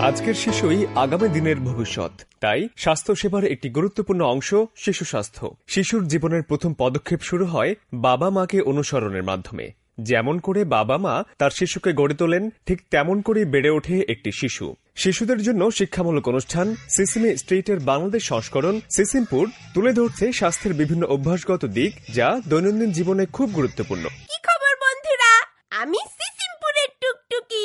আজকের শিশুই আগামী দিনের ভবিষ্যৎ। তাই স্বাস্থ্যসেবার একটি গুরুত্বপূর্ণ অংশ শিশু স্বাস্থ্য। শিশুর জীবনের প্রথম পদক্ষেপ শুরু হয় বাবা মাকে অনুসরণের মাধ্যমে। যেমন করে বাবা মা তার শিশুকে গড়ে তোলেন, ঠিক তেমন করেই বেড়ে ওঠে একটি শিশু। শিশুদের জন্য শিক্ষামূলক অনুষ্ঠান সিসিমি স্ট্রিটের বাংলাদেশ সংস্করণ সিসিমপুর তুলে ধরছে স্বাস্থ্যের বিভিন্ন অভ্যাসগত দিক, যা দৈনন্দিন জীবনে খুব গুরুত্বপূর্ণ। কি খবর বন্ধুরা, আমি সিসিমপুরের টুকটুকি।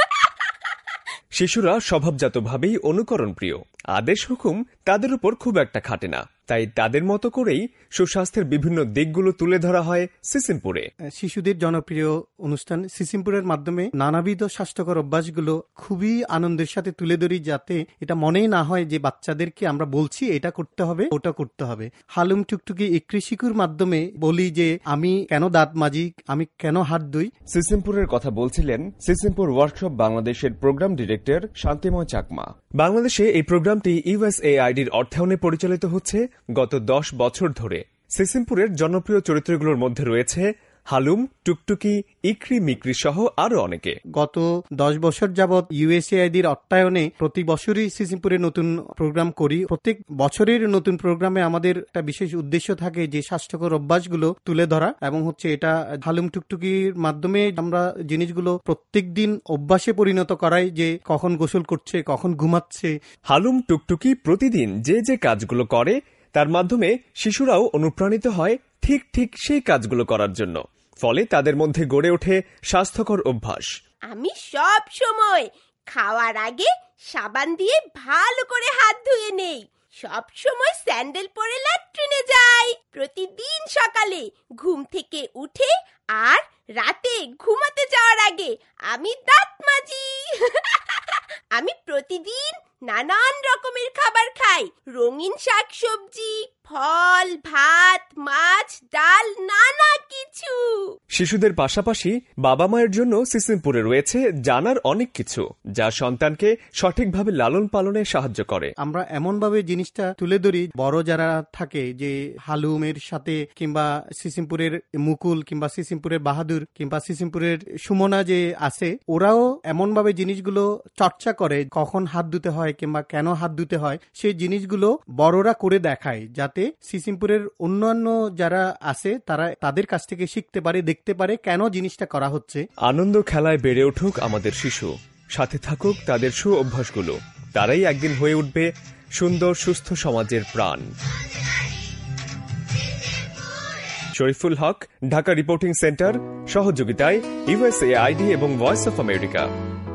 শিশুরা স্বভাবজাতভাবেই অনুকরণ প্রিয়। আদেশ হুকুম তাদের উপর খুব একটা খাটে না, তাই তাদের মতো করেই সুস্বাস্থ্যের বিভিন্ন দিকগুলো তুলে ধরা হয় সিসিমপুরে। শিশুদের জনপ্রিয় অনুষ্ঠান সিসিমপুরের মাধ্যমে নানাবিধ স্বাস্থ্যকর অভ্যাসগুলো খুবই আনন্দের সাথে তুলে ধরি, যাতে এটা মনেই না হয় যে বাচ্চাদেরকে আমরা বলছি এটা করতে হবে ওটা করতে হবে। হালুম টুকটুকি ইকরি শিকুর মাধ্যমে বলি যে আমি কেন দাঁত মাজি, আমি কেন হাত ধুই। সিসিমপুরের কথা বলছিলেন সিসিমপুর ওয়ার্কশপ বাংলাদেশের প্রোগ্রাম ডিরেক্টর শান্তিময় চাকমা। বাংলাদেশে এই প্রোগ্রামটি ইউএসএআইডির অর্থায়নে পরিচালিত হচ্ছে গত 10 বছর ধরে। সিসিমপুরের জনপ্রিয় চরিত্রগুলোর মধ্যে রয়েছে হালুম, টুকটুকি, ইকরি মিকরি সহ আরো অনেকে। গত 10 বছর যাবৎ ইউএসএআইডির অর্থায়নে প্রতি বছরই সিসিমপুরে নতুন প্রোগ্রাম করি। প্রত্যেক বছরের নতুন প্রোগ্রামে আমাদের একটা বিশেষ উদ্দেশ্য থাকে যে স্বাস্থ্যকর অভ্যাসগুলো তুলে ধরা, এবং এটা হালুম টুকটুকির মাধ্যমে আমরা জিনিসগুলো প্রত্যেক দিন অভ্যাসে পরিণত করাই, যে কখন গোসল করছে, কখন ঘুমাচ্ছে। হালুম টুকটুকি প্রতিদিন যে যে কাজগুলো করে তার মাধ্যমে শিশুরাও অনুপ্রাণিত হয় ঠিক ঠিক সেই কাজগুলো করার জন্য। ফলে তাদের মধ্যে গড়ে ওঠে স্বাস্থ্যকর অভ্যাস। আমি সব সময় খাওয়ার আগে সাবান দিয়ে ভালো করে হাত ধুয়ে নেই। সব সময় স্যান্ডেল পরে ল্যাট্রিনে যাই। প্রতিদিন সকালে ঘুম থেকে উঠে আর রাতে ঘুমাতে যাওয়ার আগে আমি দাঁত মাজি। আমি প্রতিদিন নানান রকমের খাবার খাই, রঙিন শাকসবজি, ফল, ভাত, মাছ, ডাল, নানা কিছু। শিশুদের পাশাপাশি বাবা মায়ের জন্য সিসিমপুরে রয়েছে জানার অনেক কিছু, যা সন্তানকে সঠিকভাবে লালন পালনে সাহায্য করে। আমরা এমনভাবে জিনিসটা তুলে ধরি, বড় যারা থাকে যে হালুমের সাথে, কিংবা সিসিমপুরের মুকুল, কিংবা সিসিমপুরের বাহাদুর, কিংবা সিসিমপুরের সুমনা যে আছে, ওরাও এমনভাবে জিনিসগুলো চর্চা করে, কখন হাত ধুতে হয় কিংবা কেন হাত ধুতে হয়, সেই জিনিসগুলো বড়রা করে দেখায়, যাতে সিসিমপুরের অন্যান্য যারা আছে তারা তাদের কাছ থেকে শিখতে পারে, দেখতে পারে কেন জিনিসটা করা হচ্ছে। আনন্দ খেলায় বেড়ে উঠুক আমাদের শিশু, সাথে থাকুক তাদের সু অভ্যাসগুলো। তারাই একদিন হয়ে উঠবে সুন্দর সুস্থ সমাজের প্রাণ। শরীফুল হক, ঢাকা রিপোর্টিং সেন্টার, সহযোগিতায় ইউএসএআইডি এবং ভয়েস অফ আমেরিকা।